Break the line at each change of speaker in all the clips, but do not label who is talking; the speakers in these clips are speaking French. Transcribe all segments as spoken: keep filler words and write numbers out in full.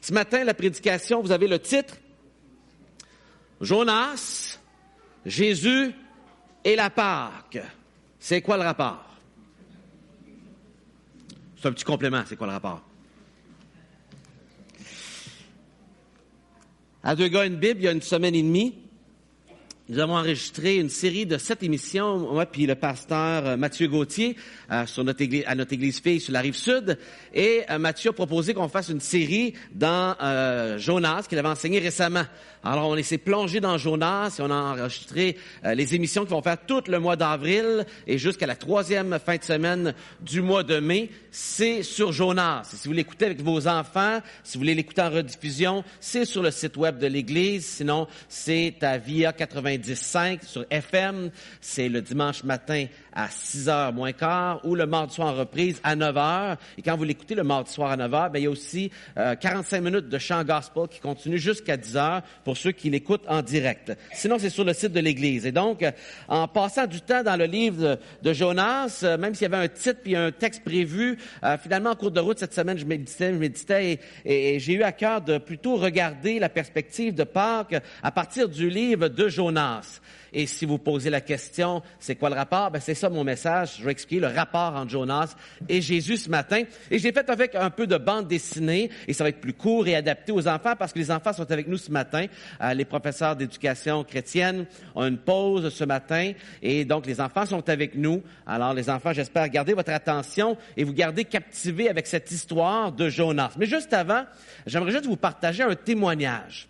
Ce matin, la prédication, vous avez le titre « Jonas, Jésus et la Pâque ». C'est quoi le rapport? C'est un petit complément, c'est quoi le rapport? À Deux gars, une Bible, il y a une semaine et demie, nous avons enregistré une série de sept émissions, moi puis le pasteur Mathieu Gauthier, euh, sur notre église, à notre église fille sur la Rive-Sud. Et euh, Mathieu a proposé qu'on fasse une série dans euh, Jonas, qu'il avait enseigné récemment. Alors, on s'est plongé dans Jonas et on a enregistré euh, les émissions qui vont faire tout le mois d'avril et jusqu'à la troisième fin de semaine du mois de mai. C'est sur Jonas. Et si vous l'écoutez avec vos enfants, si vous voulez l'écouter en rediffusion, c'est sur le site web de l'Église. Sinon, c'est à Via quatre-vingt-dix cinq sur F M. C'est le dimanche matin à six heures moins quart ou le mardi soir en reprise à neuf heures. Et quand vous l'écoutez le mardi soir à neuf heures, ben, il y a aussi euh, quarante-cinq minutes de chant gospel qui continue jusqu'à dix heures pour ceux qui l'écoutent en direct. Sinon, c'est sur le site de l'Église. Et donc, euh, en passant du temps dans le livre de, de Jonas, euh, même s'il y avait un titre puis un texte prévu, euh, finalement, en cours de route cette semaine, je méditais, je méditais et, et, et j'ai eu à cœur de plutôt regarder la perspective de Pâques à partir du livre de Jonas. Et si vous posez la question, c'est quoi le rapport? Ben, c'est ça mon message. Je vais expliquer le rapport entre Jonas et Jésus ce matin. Et j'ai fait avec un peu de bande dessinée et ça va être plus court et adapté aux enfants parce que les enfants sont avec nous ce matin. Euh, les professeurs d'éducation chrétienne ont une pause ce matin et donc les enfants sont avec nous. Alors les enfants, j'espère garder votre attention et vous garder captivés avec cette histoire de Jonas. Mais juste avant, j'aimerais juste vous partager un témoignage.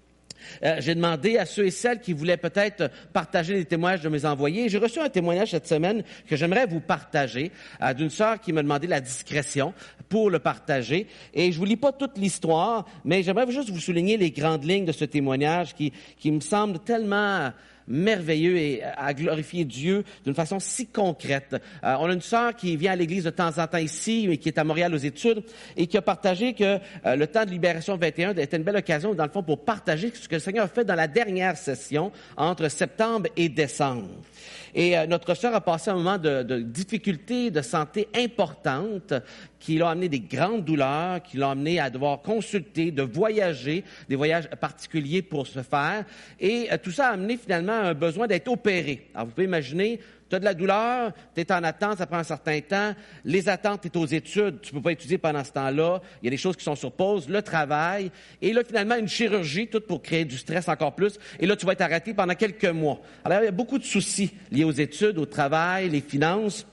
Euh, j'ai demandé à ceux et celles qui voulaient peut-être partager les témoignages de mes envoyés. J'ai reçu un témoignage cette semaine que j'aimerais vous partager euh, d'une sœur qui m'a demandé la discrétion pour le partager. Et je vous lis pas toute l'histoire, mais j'aimerais juste vous souligner les grandes lignes de ce témoignage qui, qui me semble tellement merveilleux et à glorifier Dieu d'une façon si concrète. Euh, on a une sœur qui vient à l'église de temps en temps ici, mais qui est à Montréal aux études, et qui a partagé que euh, le temps de Libération vingt et un était une belle occasion, dans le fond, pour partager ce que le Seigneur a fait dans la dernière session entre septembre et décembre. Et euh, notre sœur a passé un moment de, de difficulté de santé importante qui l'a amené des grandes douleurs, qui l'a amené à devoir consulter, de voyager, des voyages particuliers pour se faire. Et euh, tout ça a amené finalement à un besoin d'être opéré. Alors vous pouvez imaginer, tu as de la douleur, tu es en attente, ça prend un certain temps. Les attentes, tu es aux études, tu ne peux pas étudier pendant ce temps-là. Il y a des choses qui sont sur pause, le travail. Et là, finalement, une chirurgie, tout pour créer du stress encore plus. Et là, tu vas être arrêté pendant quelques mois. Alors, il y a beaucoup de soucis liés aux études, au travail, les finances.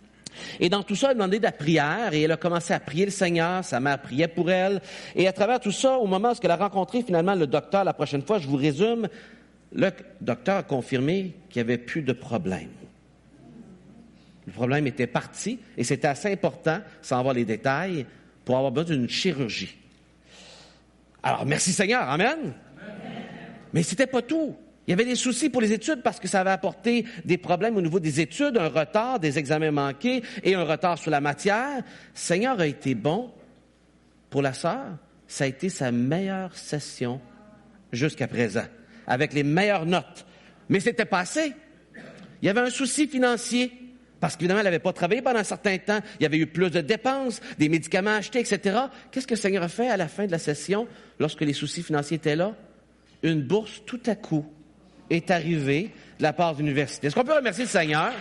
Et dans tout ça, elle a demandé de la prière et elle a commencé à prier le Seigneur. Sa mère priait pour elle. Et à travers tout ça, au moment où elle a rencontré finalement le docteur la prochaine fois, je vous résume, le docteur a confirmé qu'il n'y avait plus de problème. Le problème était parti et c'était assez important, sans avoir les détails, pour avoir besoin d'une chirurgie. Alors, merci Seigneur, Amen. Amen. Mais c'était pas tout. Il y avait des soucis pour les études parce que ça avait apporté des problèmes au niveau des études, un retard, des examens manqués et un retard sur la matière. Le Seigneur a été bon pour la sœur. Ça a été sa meilleure session jusqu'à présent, avec les meilleures notes. Mais c'était pas assez. Il y avait un souci financier. Parce qu'évidemment, elle n'avait pas travaillé pendant un certain temps. Il y avait eu plus de dépenses, des médicaments achetés, et cetera. Qu'est-ce que le Seigneur a fait à la fin de la session, lorsque les soucis financiers étaient là? Une bourse, tout à coup, est arrivée de la part de l'université. Est-ce qu'on peut remercier le Seigneur?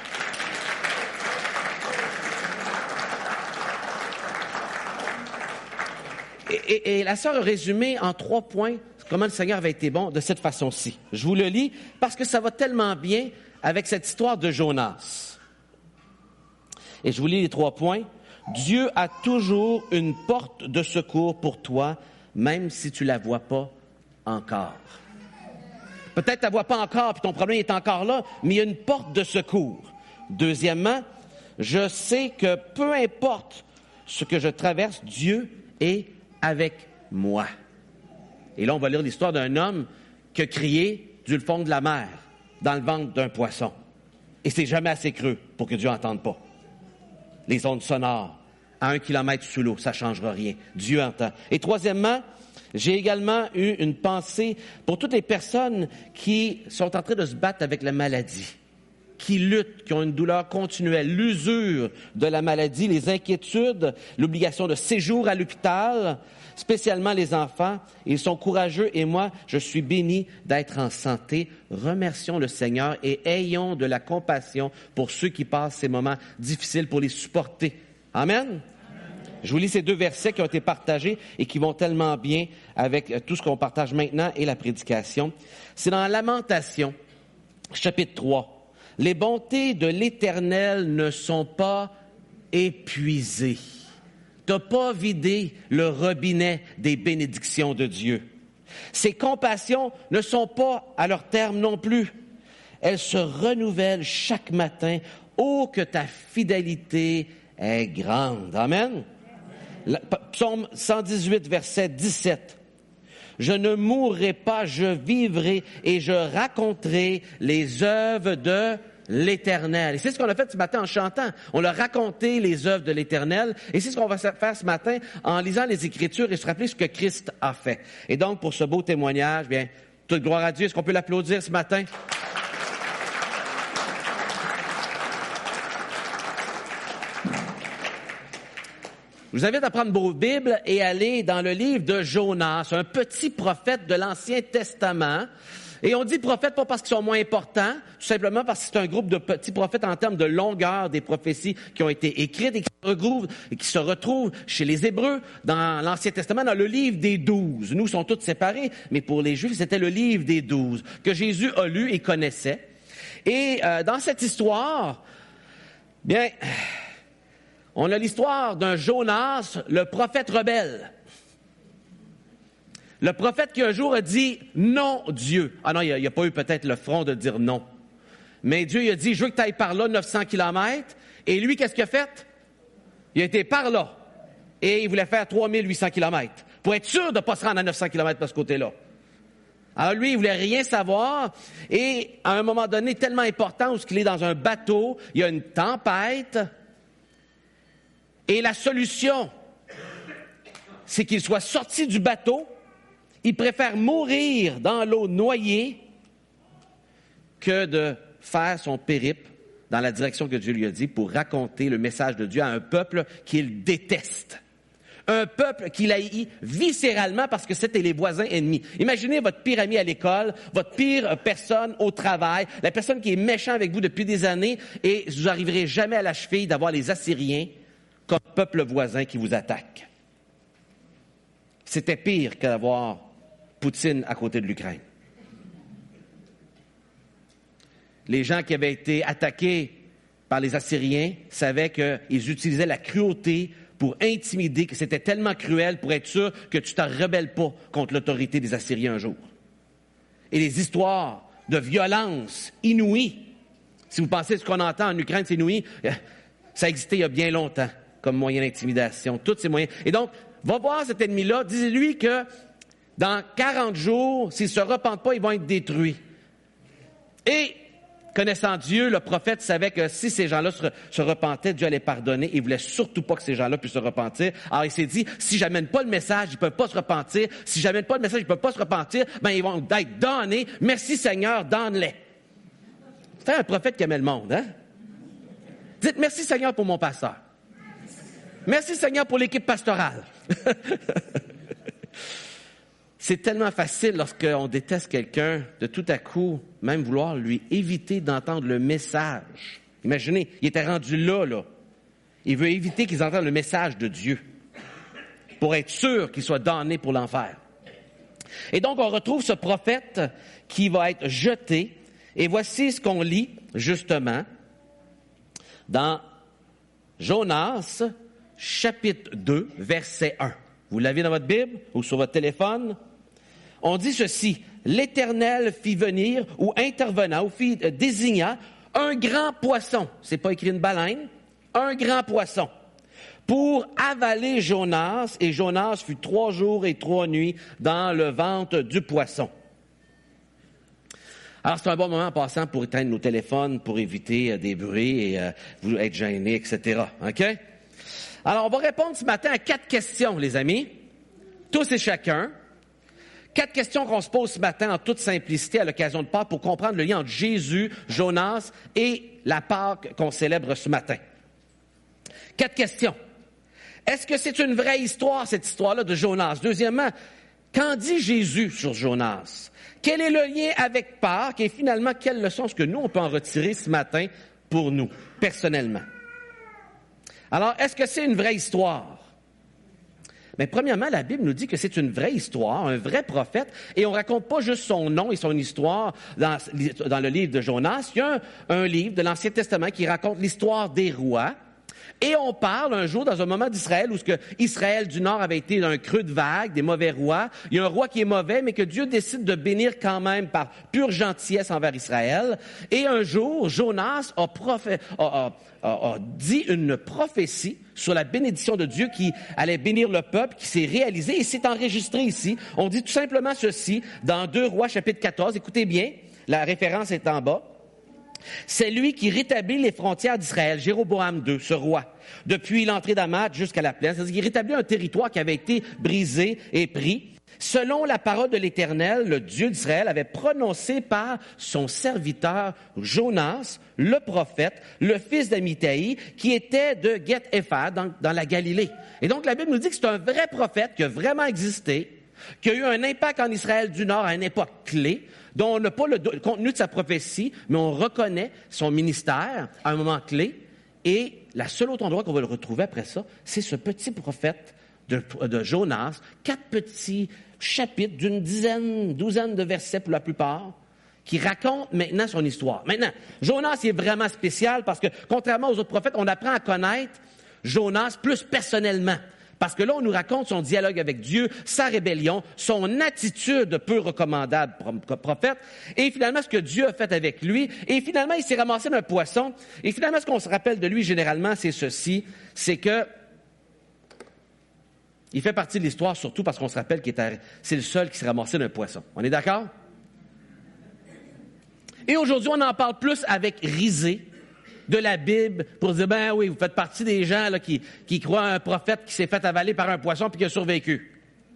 Et, et, et la sœur a résumé en trois points comment le Seigneur avait été bon de cette façon-ci. Je vous le lis parce que ça va tellement bien avec cette histoire de Jonas. Et je vous lis les trois points. Dieu a toujours une porte de secours pour toi, même si tu la vois pas encore. Peut-être tu la vois pas encore, puis ton problème est encore là, mais il y a une porte de secours. Deuxièmement, je sais que peu importe ce que je traverse, Dieu est avec moi. Et là, on va lire l'histoire d'un homme qui a crié du fond de la mer, dans le ventre d'un poisson. Et c'est jamais assez creux pour que Dieu n'entende pas. Les ondes sonores, à un kilomètre sous l'eau, ça ne changera rien. Dieu entend. Et troisièmement, j'ai également eu une pensée pour toutes les personnes qui sont en train de se battre avec la maladie, qui luttent, qui ont une douleur continuelle, l'usure de la maladie, les inquiétudes, l'obligation de séjour à l'hôpital, spécialement les enfants. Ils sont courageux et moi, je suis béni d'être en santé. Remercions le Seigneur et ayons de la compassion pour ceux qui passent ces moments difficiles pour les supporter. Amen. Amen. Je vous lis ces deux versets qui ont été partagés et qui vont tellement bien avec tout ce qu'on partage maintenant et la prédication. C'est dans Lamentation, chapitre trois. Les bontés de l'Éternel ne sont pas épuisées. Tu n'as pas vidé le robinet des bénédictions de Dieu. Ses compassions ne sont pas à leur terme non plus. Elles se renouvellent chaque matin. Oh, que ta fidélité est grande. Amen. La, Psaume cent dix-huit, verset dix-sept. Je ne mourrai pas, je vivrai et je raconterai les œuvres de l'Éternel. Et c'est ce qu'on a fait ce matin en chantant. On a raconté les œuvres de l'Éternel. Et c'est ce qu'on va faire ce matin en lisant les Écritures et se rappeler ce que Christ a fait. Et donc, pour ce beau témoignage, bien, toute gloire à Dieu. Est-ce qu'on peut l'applaudir ce matin? Je vous invite à prendre vos Bibles et aller dans le livre de Jonas, un petit prophète de l'Ancien Testament. Et on dit prophètes pas parce qu'ils sont moins importants, tout simplement parce que c'est un groupe de petits prophètes en termes de longueur des prophéties qui ont été écrites et qui se retrouvent, et qui se retrouvent chez les Hébreux dans l'Ancien Testament, dans le livre des douze. Nous, sont tous séparés, mais pour les Juifs, c'était le livre des douze que Jésus a lu et connaissait. Et euh, dans cette histoire, bien... on a l'histoire d'un Jonas, le prophète rebelle. Le prophète qui un jour a dit « non, Dieu ». Ah non, il n'y a, a pas eu peut-être le front de dire non. Mais Dieu il a dit « je veux que tu ailles par là, neuf cents kilomètres ». Et lui, qu'est-ce qu'il a fait? Il a été par là. Et il voulait faire trois mille huit cents kilomètres pour être sûr de ne pas se rendre à neuf cents kilomètres de ce côté-là. Alors lui, il voulait rien savoir. Et à un moment donné, tellement important, où il est dans un bateau, il y a une tempête. Et la solution, c'est qu'il soit sorti du bateau. Il préfère mourir dans l'eau noyée que de faire son périple dans la direction que Dieu lui a dit pour raconter le message de Dieu à un peuple qu'il déteste. Un peuple qu'il haït viscéralement parce que c'était les voisins ennemis. Imaginez votre pire ami à l'école, votre pire personne au travail, la personne qui est méchante avec vous depuis des années et vous n'arriverez jamais à la cheville d'avoir les Assyriens comme peuple voisin qui vous attaque. C'était pire que d'avoir Poutine à côté de l'Ukraine. Les gens qui avaient été attaqués par les Assyriens savaient qu'ils utilisaient la cruauté pour intimider, que c'était tellement cruel pour être sûr que tu ne te rebelles pas contre l'autorité des Assyriens un jour. Et les histoires de violence inouïe, si vous pensez ce qu'on entend en Ukraine, c'est inouï, ça existait il y a bien longtemps comme moyen d'intimidation, tous ces moyens. Et donc, va voir cet ennemi-là, dis-lui que dans quarante jours, s'ils ne se repentent pas, ils vont être détruits. Et, connaissant Dieu, le prophète savait que si ces gens-là se, se repentaient, Dieu allait pardonner. Il ne voulait surtout pas que ces gens-là puissent se repentir. Alors, il s'est dit, si j'amène pas le message, ils ne peuvent pas se repentir. Si j'amène pas le message, ils ne peuvent pas se repentir. Ben, ils vont être damnés. Merci Seigneur, damne-les. C'était un prophète qui aimait le monde, hein? Dites merci Seigneur pour mon pasteur. Merci Seigneur pour l'équipe pastorale. C'est tellement facile lorsqu'on déteste quelqu'un de tout à coup même vouloir lui éviter d'entendre le message. Imaginez, il était rendu là, là. Il veut éviter qu'ils entendent le message de Dieu pour être sûr qu'il soit damné pour l'enfer. Et donc, on retrouve ce prophète qui va être jeté. Et voici ce qu'on lit, justement, dans Jonas, chapitre deux, verset un. Vous l'avez dans votre Bible ou sur votre téléphone? On dit ceci, « L'Éternel fit venir ou intervenant ou fit euh, désigna un grand poisson. » C'est pas écrit une baleine. Un grand poisson. Pour avaler Jonas, et Jonas fut trois jours et trois nuits dans le ventre du poisson. Alors, c'est un bon moment en passant pour éteindre nos téléphones, pour éviter euh, des bruits et euh, vous être gênés, et cetera. OK? Alors, on va répondre ce matin à quatre questions, les amis. Tous et chacun. Quatre questions qu'on se pose ce matin en toute simplicité à l'occasion de Pâques pour comprendre le lien entre Jésus, Jonas et la Pâques qu'on célèbre ce matin. Quatre questions. Est-ce que c'est une vraie histoire, cette histoire-là de Jonas? Deuxièmement, qu'en dit Jésus sur Jonas? Quel est le lien avec Pâques? Et finalement, quelle leçon est-ce que nous, on peut en retirer ce matin pour nous, personnellement? Alors, est-ce que c'est une vraie histoire? Mais premièrement, la Bible nous dit que c'est une vraie histoire, un vrai prophète, et on raconte pas juste son nom et son histoire dans, dans le livre de Jonas. Il y a un, un livre de l'Ancien Testament qui raconte l'histoire des rois. Et on parle un jour, dans un moment d'Israël, où ce que Israël du Nord avait été dans un creux de vague, des mauvais rois. Il y a un roi qui est mauvais, mais que Dieu décide de bénir quand même par pure gentillesse envers Israël. Et un jour, Jonas a, profé- a, a, a, a dit une prophétie sur la bénédiction de Dieu qui allait bénir le peuple, qui s'est réalisée et c'est enregistré ici. On dit tout simplement ceci dans deux Rois, chapitre quatorze. Écoutez bien, la référence est en bas. C'est lui qui rétablit les frontières d'Israël, Jéroboam deux, ce roi, depuis l'entrée d'Hamath jusqu'à la plaine. C'est-à-dire qu'il rétablit un territoire qui avait été brisé et pris, selon la parole de l'Éternel, le Dieu d'Israël, avait prononcé par son serviteur Jonas, le prophète, le fils d'Amittai, qui était de Gath-Hépher, dans, dans la Galilée. Et donc, la Bible nous dit que c'est un vrai prophète qui a vraiment existé, qui a eu un impact en Israël du Nord à une époque clé, dont on n'a pas le, le contenu de sa prophétie, mais on reconnaît son ministère à un moment clé. Et la seule autre endroit qu'on va le retrouver après ça, c'est ce petit prophète de, de Jonas, quatre petits chapitres d'une dizaine, douzaine de versets pour la plupart, qui racontent maintenant son histoire. Maintenant, Jonas il est vraiment spécial parce que, contrairement aux autres prophètes, on apprend à connaître Jonas plus personnellement. Parce que là, on nous raconte son dialogue avec Dieu, sa rébellion, son attitude peu recommandable prophète, et finalement ce que Dieu a fait avec lui. Et finalement, il s'est ramassé d'un poisson. Et finalement, ce qu'on se rappelle de lui généralement, c'est ceci, c'est que il fait partie de l'histoire surtout parce qu'on se rappelle qu'il est, c'est le seul qui s'est ramassé d'un poisson. On est d'accord? Et aujourd'hui, on en parle plus avec risée de la Bible pour dire, ben oui, vous faites partie des gens là, qui, qui croient à un prophète qui s'est fait avaler par un poisson puis qui a survécu.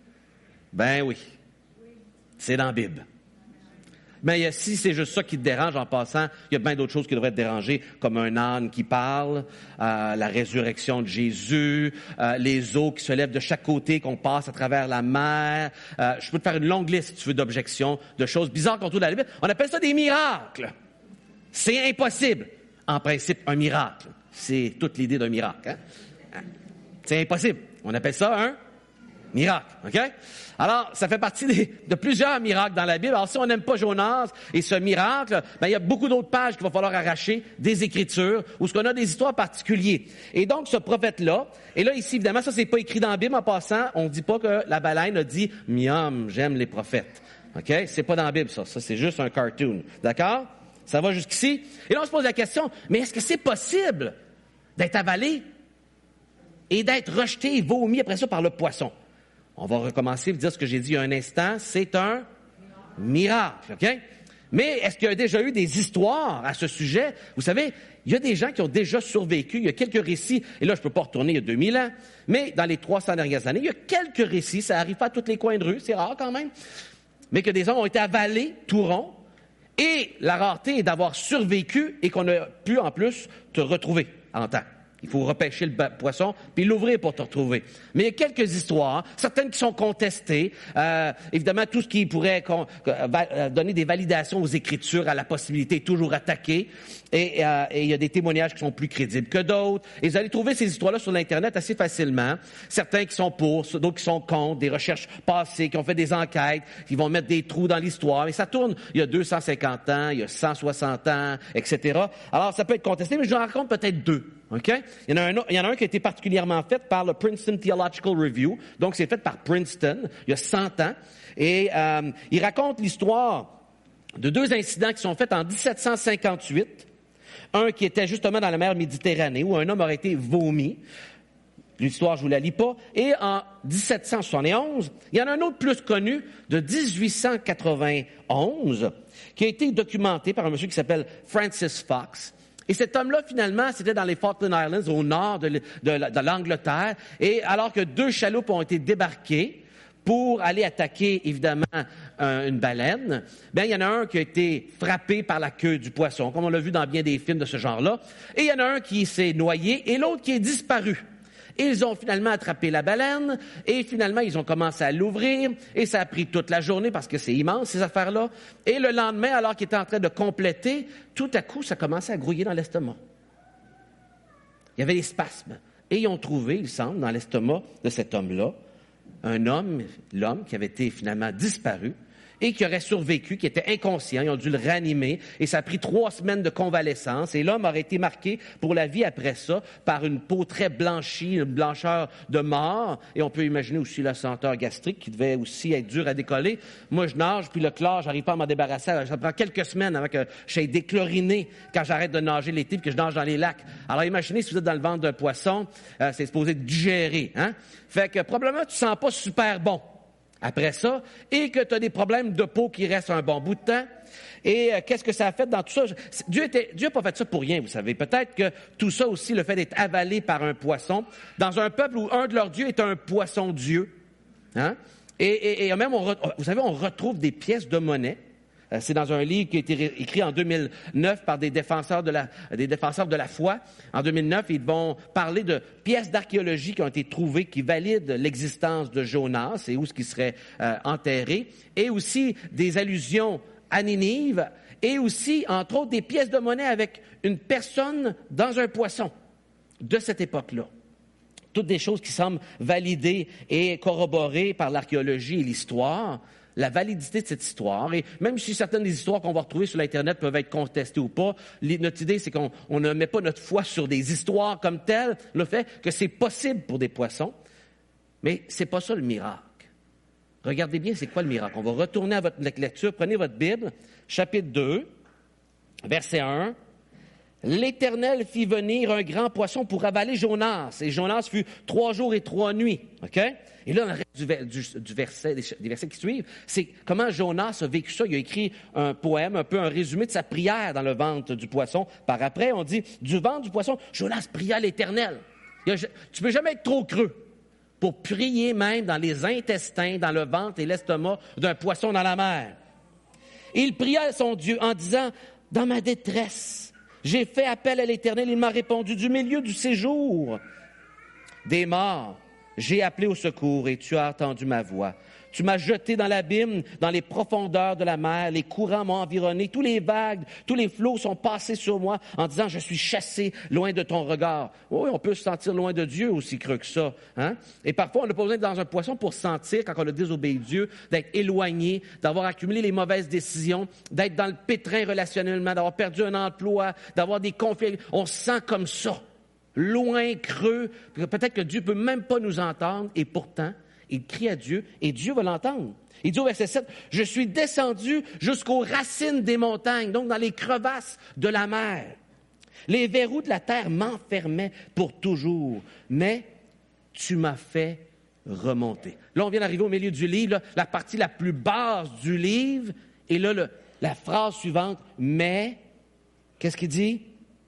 Ben oui, c'est dans la Bible. Mais si c'est juste ça qui te dérange en passant, il y a bien d'autres choses qui devraient te déranger, comme un âne qui parle, euh, la résurrection de Jésus, euh, les eaux qui se lèvent de chaque côté, qu'on passe à travers la mer. Euh, je peux te faire une longue liste, si tu veux, d'objections, de choses bizarres qu'on trouve dans la Bible. On appelle ça des miracles. C'est impossible. En principe, un miracle. C'est toute l'idée d'un miracle. Hein? C'est impossible. On appelle ça un miracle. OK? Alors, ça fait partie des, de plusieurs miracles dans la Bible. Alors, si on n'aime pas Jonas et ce miracle, ben, il y a beaucoup d'autres pages qu'il va falloir arracher des Écritures où ce qu'on a des histoires particulières. Et donc, ce prophète-là, et là, ici, évidemment, ça, c'est pas écrit dans la Bible en passant. On ne dit pas que la baleine a dit « Miam, j'aime les prophètes ». OK? C'est pas dans la Bible, ça. Ça, c'est juste un cartoon. D'accord? Ça va jusqu'ici? Et là, on se pose la question, mais est-ce que c'est possible d'être avalé et d'être rejeté et vomi après ça par le poisson? On va recommencer et dire ce que j'ai dit il y a un instant, c'est un miracle, OK? Mais est-ce qu'il y a déjà eu des histoires à ce sujet? Vous savez, il y a des gens qui ont déjà survécu, il y a quelques récits, et là, je ne peux pas retourner il y a deux mille ans, mais dans les trois cents dernières années, il y a quelques récits, ça n'arrive pas à tous les coins de rue, c'est rare quand même, mais que des hommes ont été avalés tout rond. Et la rareté est d'avoir survécu et qu'on a pu, en plus, te retrouver en temps. Il faut repêcher le poisson puis l'ouvrir pour te retrouver. Mais il y a quelques histoires, certaines qui sont contestées. Euh, évidemment, tout ce qui pourrait con, euh, donner des validations aux Écritures, à la possibilité est toujours attaqué. Et, euh, et il y a des témoignages qui sont plus crédibles que d'autres. Et vous allez trouver ces histoires-là sur l'Internet assez facilement. Certains qui sont pour, d'autres qui sont contre, des recherches passées, qui ont fait des enquêtes, qui vont mettre des trous dans l'histoire. Mais ça tourne il y a deux cent cinquante ans, il y a cent soixante ans, et cetera. Alors, ça peut être contesté, mais je vous en raconte peut-être deux. OK? Il y en a un, il y en a un qui a été particulièrement fait par le Princeton Theological Review. Donc, c'est fait par Princeton, il y a cent ans. Et euh, il raconte l'histoire de deux incidents qui sont faits en dix-sept cent cinquante-huit. Un qui était justement dans la mer Méditerranée, où un homme aurait été vomi. L'histoire, je vous la lis pas. Et en dix-sept cent soixante et onze, il y en a un autre plus connu, de dix-huit cent quatre-vingt-onze, qui a été documenté par un monsieur qui s'appelle Francis Fox. Et cet homme-là, finalement, c'était dans les Falkland Islands, au nord de, de, de l'Angleterre. Et alors que deux chaloupes ont été débarquées pour aller attaquer, évidemment, un, une baleine, bien, il y en a un qui a été frappé par la queue du poisson, comme on l'a vu dans bien des films de ce genre-là. Et il y en a un qui s'est noyé et l'autre qui est disparu. Et ils ont finalement attrapé la baleine, et finalement, ils ont commencé à l'ouvrir, et ça a pris toute la journée, parce que c'est immense, ces affaires-là. Et le lendemain, alors qu'ils étaient en train de compléter, tout à coup, ça commençait à grouiller dans l'estomac. Il y avait des spasmes. Et ils ont trouvé, il semble, dans l'estomac de cet homme-là, un homme, l'homme qui avait été finalement disparu, et qui aurait survécu, qui était inconscient. Ils ont dû le réanimer et ça a pris trois semaines de convalescence. Et l'homme aurait été marqué pour la vie après ça par une peau très blanchie, une blancheur de mort. Et on peut imaginer aussi la senteur gastrique qui devait aussi être dure à décoller. Moi, je nage, puis le chlore, j'arrive pas à m'en débarrasser. Alors, ça prend quelques semaines avant que je sois déchloriné quand j'arrête de nager l'été puis que je nage dans les lacs. Alors, imaginez si vous êtes dans le ventre d'un poisson, euh, c'est supposé digérer, hein? Fait que probablement, tu sens pas super bon après ça, et que tu as des problèmes de peau qui restent un bon bout de temps. Et euh, qu'est-ce que ça a fait dans tout ça? Dieu était, Dieu n'a pas fait ça pour rien, vous savez. Peut-être que tout ça aussi, le fait d'être avalé par un poisson, dans un peuple où un de leurs dieux est un poisson-dieu, hein? Et, et, et même, on re, vous savez, on retrouve des pièces de monnaie. C'est dans un livre qui a été écrit en deux mille neuf par des défenseurs de la, des défenseurs de la foi. En deux mille neuf, ils vont parler de pièces d'archéologie qui ont été trouvées qui valident l'existence de Jonas et où ce qui serait euh, enterré, et aussi des allusions à Ninive, et aussi, entre autres, des pièces de monnaie avec une personne dans un poisson de cette époque-là. Toutes des choses qui semblent validées et corroborées par l'archéologie et l'histoire. La validité de cette histoire, et même si certaines des histoires qu'on va retrouver sur l'Internet peuvent être contestées ou pas, notre idée, c'est qu'on on ne met pas notre foi sur des histoires comme telles, le fait que c'est possible pour des poissons, mais c'est pas ça le miracle. Regardez bien, c'est quoi le miracle? On va retourner à votre lecture, prenez votre Bible, chapitre deux, verset un. L'Éternel fit venir un grand poisson pour avaler Jonas, et Jonas fut trois jours et trois nuits, OK? Et là, dans le reste du, du, du verset, des, des versets qui suivent, c'est comment Jonas a vécu ça. Il a écrit un poème, un peu un résumé de sa prière dans le ventre du poisson. Par après, on dit, du ventre du poisson, Jonas pria l'Éternel. Tu ne peux jamais être trop creux pour prier même dans les intestins, dans le ventre et l'estomac d'un poisson dans la mer. Il pria son Dieu en disant, dans ma détresse, j'ai fait appel à l'Éternel, il m'a répondu du milieu du séjour des morts. J'ai appelé au secours et tu as entendu ma voix. Tu m'as jeté dans l'abîme, dans les profondeurs de la mer. Les courants m'ont environné. Tous les vagues, tous les flots sont passés sur moi en disant, je suis chassé loin de ton regard. Oui, on peut se sentir loin de Dieu aussi creux que ça, hein? Et parfois, on n'a pas besoin d'être dans un poisson pour sentir, quand on a désobéi Dieu, d'être éloigné, d'avoir accumulé les mauvaises décisions, d'être dans le pétrin relationnellement, d'avoir perdu un emploi, d'avoir des conflits. On se sent comme ça. Loin, creux, peut-être que Dieu ne peut même pas nous entendre, et pourtant, il crie à Dieu, et Dieu va l'entendre. Il dit au verset sept, « Je suis descendu jusqu'aux racines des montagnes, donc dans les crevasses de la mer. Les verrous de la terre m'enfermaient pour toujours, mais tu m'as fait remonter. » Là, on vient d'arriver au milieu du livre, là, la partie la plus basse du livre, et là, le, la phrase suivante, « Mais, qu'est-ce qu'il dit?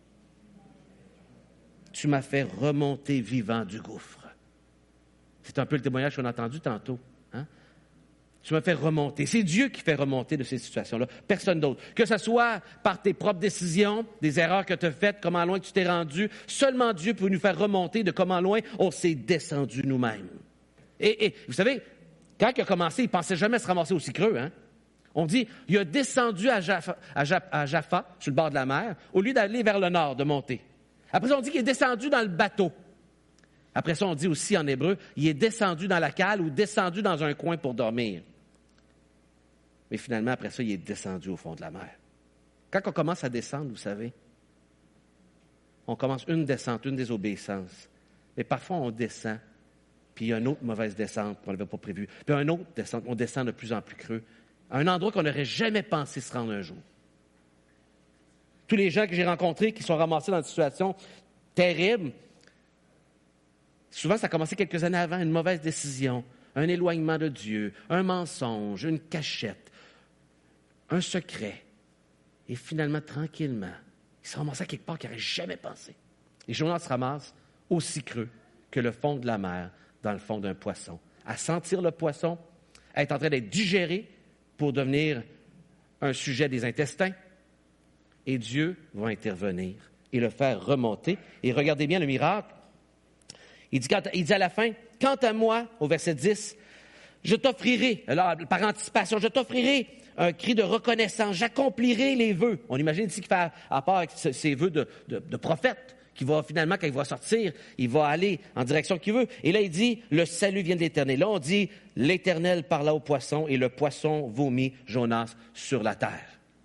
Tu m'as fait remonter vivant du gouffre. » C'est un peu le témoignage qu'on a entendu tantôt. Hein? Tu m'as fait remonter. C'est Dieu qui fait remonter de ces situations-là, personne d'autre. Que ce soit par tes propres décisions, des erreurs que tu as faites, comment loin tu t'es rendu, seulement Dieu peut nous faire remonter de comment loin on s'est descendu nous-mêmes. Et, et vous savez, quand il a commencé, il ne pensait jamais se ramasser aussi creux. Hein? On dit, il a descendu à Jaffa, à Jaffa, à Jaffa, sur le bord de la mer, au lieu d'aller vers le nord, de monter. Après ça, on dit qu'il est descendu dans le bateau. Après ça, on dit aussi en hébreu, il est descendu dans la cale ou descendu dans un coin pour dormir. Mais finalement, après ça, il est descendu au fond de la mer. Quand on commence à descendre, vous savez, on commence une descente, une désobéissance. Mais parfois, on descend, puis il y a une autre mauvaise descente qu'on n'avait pas prévue. Puis une autre descente, on descend de plus en plus creux, à un endroit qu'on n'aurait jamais pensé se rendre un jour. Tous les gens que j'ai rencontrés qui sont ramassés dans une situation terrible, souvent ça a commencé quelques années avant, une mauvaise décision, un éloignement de Dieu, un mensonge, une cachette, un secret. Et finalement, tranquillement, ils se ramassaient quelque part qu'ils n'auraient jamais pensé. Et Jonas se ramasse aussi creux que le fond de la mer dans le fond d'un poisson. À sentir le poisson, à être en train d'être digéré pour devenir un sujet des intestins. Et Dieu va intervenir et le faire remonter. Et regardez bien le miracle. Il dit, quand, il dit à la fin, « Quant à moi, au verset dix, je t'offrirai, alors par anticipation, je t'offrirai un cri de reconnaissance, j'accomplirai les vœux. » On imagine ici qu'il fait à part avec ses vœux de, de, de prophète, qui va finalement, quand il va sortir, il va aller en direction qu'il veut. Et là, il dit, « Le salut vient de l'Éternel. » Là, on dit, « L'Éternel parla au poisson, et le poisson vomit Jonas sur la terre. »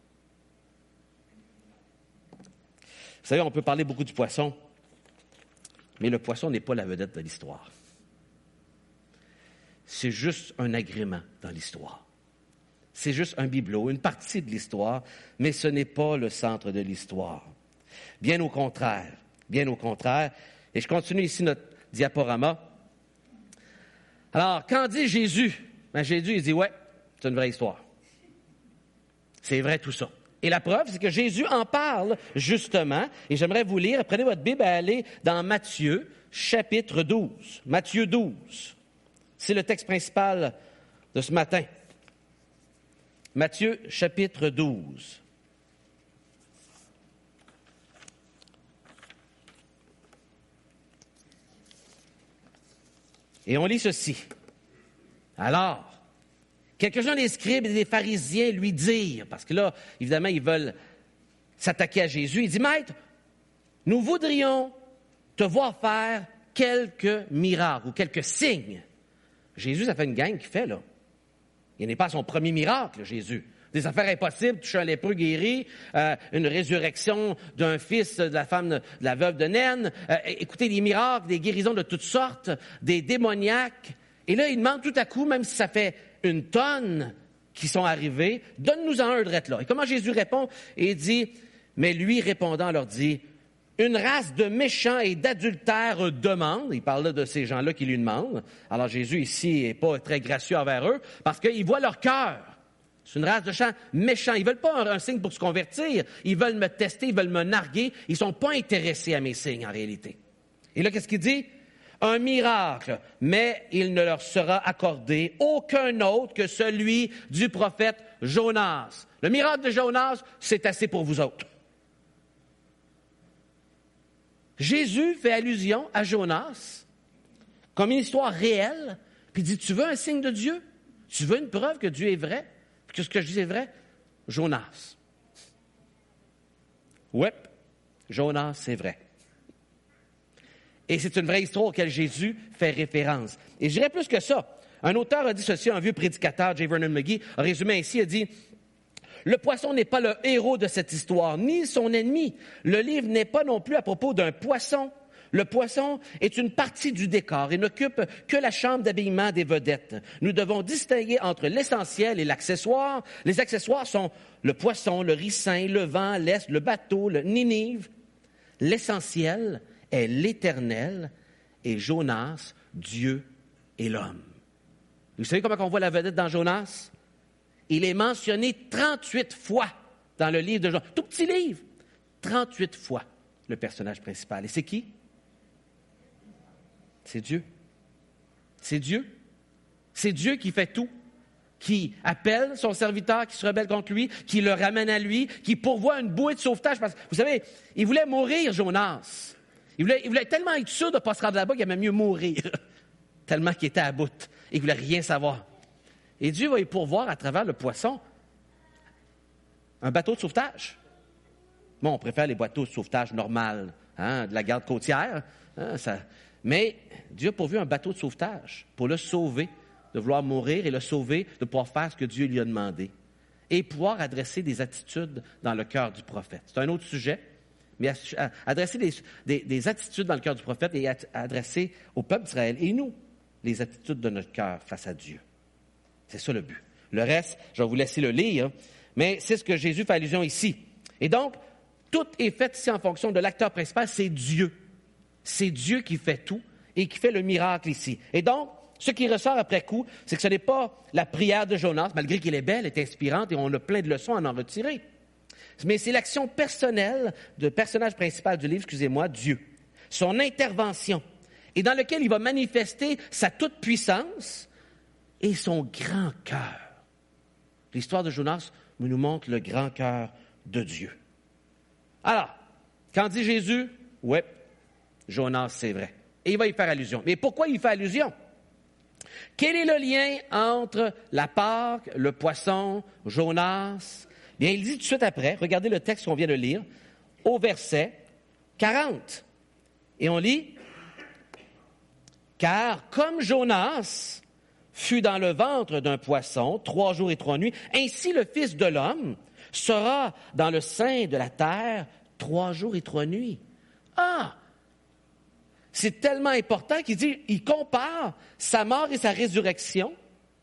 Vous savez, on peut parler beaucoup du poisson, mais le poisson n'est pas la vedette de l'histoire. C'est juste un agrément dans l'histoire. C'est juste un bibelot, une partie de l'histoire, mais ce n'est pas le centre de l'histoire. Bien au contraire, bien au contraire. Et je continue ici notre diaporama. Alors, quand dit Jésus? Ben, Jésus, il dit, ouais, c'est une vraie histoire. C'est vrai tout ça. Et la preuve, c'est que Jésus en parle justement, et j'aimerais vous lire, prenez votre Bible et allez dans Matthieu, chapitre douze. Matthieu douze. C'est le texte principal de ce matin. Matthieu, chapitre douze. Et on lit ceci. Alors, quelques-uns des scribes et des pharisiens lui dirent, parce que là, évidemment, ils veulent s'attaquer à Jésus. Il dit, « Maître, nous voudrions te voir faire quelques miracles ou quelques signes. » Jésus, ça fait une gang qui fait, là. Il n'est pas à son premier miracle, Jésus. Des affaires impossibles, toucher un lépreux guéri, euh, une résurrection d'un fils de la femme, de la veuve de Naine. Euh, écoutez, des miracles, des guérisons de toutes sortes, des démoniaques. Et là, il demande tout à coup, même si ça fait une tonne qui sont arrivés, donne-nous-en un drette là. Et comment Jésus répond? Et il dit, mais lui répondant leur dit, une race de méchants et d'adultères demande, il parle là de ces gens-là qui lui demandent. Alors Jésus ici n'est pas très gracieux envers eux parce qu'il voit leur cœur. C'est une race de gens méchants. Ils veulent pas un, un signe pour se convertir. Ils veulent me tester, ils veulent me narguer. Ils sont pas intéressés à mes signes en réalité. Et là, qu'est-ce qu'il dit? Un miracle, mais il ne leur sera accordé aucun autre que celui du prophète Jonas. Le miracle de Jonas, c'est assez pour vous autres. Jésus fait allusion à Jonas comme une histoire réelle, puis il dit, tu veux un signe de Dieu? Tu veux une preuve que Dieu est vrai? Puis que ce que je dis est vrai? Jonas. Ouais, Jonas, c'est vrai. Et c'est une vraie histoire auquel Jésus fait référence. Et je dirais plus que ça. Un auteur a dit ceci, un vieux prédicateur, J. Vernon McGee, a résumé ainsi, il a dit, « Le poisson n'est pas le héros de cette histoire, ni son ennemi. Le livre n'est pas non plus à propos d'un poisson. Le poisson est une partie du décor et n'occupe que la chambre d'habillement des vedettes. Nous devons distinguer entre l'essentiel et l'accessoire. Les accessoires sont le poisson, le ricin, le vent, l'est, le bateau, le Ninive. L'essentiel est l'Éternel et Jonas, Dieu et l'homme. » Vous savez comment on voit la vedette dans Jonas? Il est mentionné trente-huit fois dans le livre de Jonas. Tout petit livre. trente-huit fois, le personnage principal. Et c'est qui? C'est Dieu. C'est Dieu. C'est Dieu qui fait tout. Qui appelle son serviteur qui se rebelle contre lui, qui le ramène à lui, qui pourvoit une bouée de sauvetage. Parce que, vous savez, il voulait mourir, Jonas. Il voulait, il voulait tellement être sûr de ne pas se rendre là-bas qu'il aimait mieux mourir. Tellement qu'il était à bout. Et il ne voulait rien savoir. Et Dieu va y pourvoir à travers le poisson un bateau de sauvetage. Bon, on préfère les bateaux de sauvetage normaux, hein, de la garde côtière. Hein, ça... Mais Dieu a pourvu un bateau de sauvetage pour le sauver, de vouloir mourir et le sauver, de pouvoir faire ce que Dieu lui a demandé. Et pouvoir adresser des attitudes dans le cœur du prophète. C'est un autre sujet, mais adresser des, des, des attitudes dans le cœur du prophète et adresser au peuple d'Israël et nous, les attitudes de notre cœur face à Dieu. C'est ça le but. Le reste, je vais vous laisser le lire, mais c'est ce que Jésus fait allusion ici. Et donc, tout est fait ici en fonction de l'acteur principal, c'est Dieu. C'est Dieu qui fait tout et qui fait le miracle ici. Et donc, ce qui ressort après coup, c'est que ce n'est pas la prière de Jonas, malgré qu'elle est belle, elle est inspirante et on a plein de leçons à en retirer. Mais c'est l'action personnelle du personnage principal du livre, excusez-moi, Dieu. Son intervention, et dans lequel il va manifester sa toute-puissance et son grand cœur. L'histoire de Jonas nous montre le grand cœur de Dieu. Alors, quand dit Jésus? Ouais, Jonas, c'est vrai. Et il va y faire allusion. Mais pourquoi il fait allusion? Quel est le lien entre la Pâque, le poisson, Jonas? Bien, il dit tout de suite après, regardez le texte qu'on vient de lire, au verset quarante. Et on lit, « Car comme Jonas fut dans le ventre d'un poisson trois jours et trois nuits, ainsi le Fils de l'homme sera dans le sein de la terre trois jours et trois nuits. » Ah! C'est tellement important qu'il dit, il compare sa mort et sa résurrection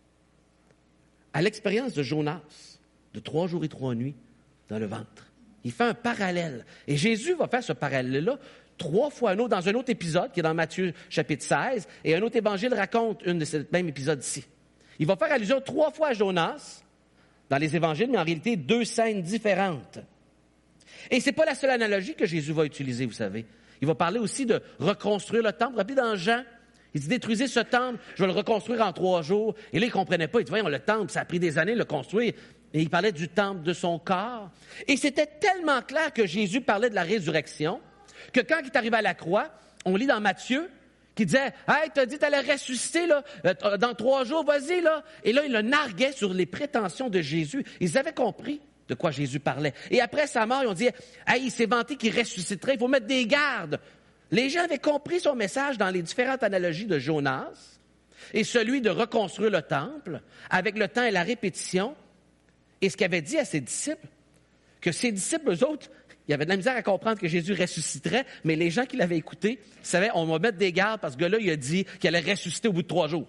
à l'expérience de Jonas, de trois jours et trois nuits dans le ventre. Il fait un parallèle. Et Jésus va faire ce parallèle-là trois fois un autre, dans un autre épisode, qui est dans Matthieu chapitre seize, et un autre évangile raconte une de ces mêmes épisodes ici. Il va faire allusion trois fois à Jonas dans les évangiles, mais en réalité deux scènes différentes. Et ce n'est pas la seule analogie que Jésus va utiliser, vous savez. Il va parler aussi de reconstruire le temple. Rappelez dans Jean, il dit, détruisez ce temple, je vais le reconstruire en trois jours. Et là, il ne comprenait pas. Il dit, voyons, le temple, ça a pris des années de le construire. Et il parlait du temple de son corps. Et c'était tellement clair que Jésus parlait de la résurrection que quand il est arrivé à la croix, on lit dans Matthieu, qui disait, « Hey, t'as dit que t'allais ressusciter, là, dans trois jours, vas-y, là. » Et là, il le narguait sur les prétentions de Jésus. Ils avaient compris de quoi Jésus parlait. Et après sa mort, ils ont dit, « Hey, il s'est vanté qu'il ressusciterait, il faut mettre des gardes. » Les gens avaient compris son message dans les différentes analogies de Jonas et celui de reconstruire le temple avec le temps et la répétition. Et ce qu'il avait dit à ses disciples, que ses disciples, eux autres, il y avait de la misère à comprendre que Jésus ressusciterait, mais les gens qui l'avaient écouté savaient, on va mettre des gardes parce que là, il a dit qu'il allait ressusciter au bout de trois jours.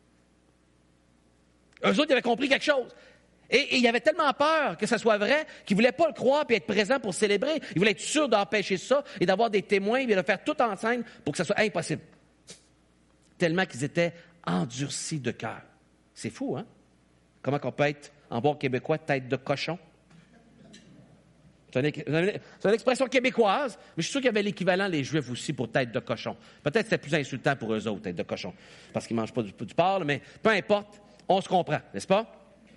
Eux autres, ils avaient compris quelque chose. Et, et il avait tellement peur que ça soit vrai qu'ils ne voulaient pas le croire et être présents pour célébrer. Ils voulaient être sûrs d'empêcher ça et d'avoir des témoins et de le faire tout en scène pour que ça soit impossible. Tellement qu'ils étaient endurcis de cœur. C'est fou, hein? Comment qu'on peut être, en bon québécois, tête de cochon? C'est une, c'est une expression québécoise, mais je suis sûr qu'il y avait l'équivalent, les Juifs aussi, pour tête de cochon. Peut-être que c'était plus insultant pour eux autres, tête de cochon, parce qu'ils ne mangent pas du, du porc, mais peu importe, on se comprend, n'est-ce pas?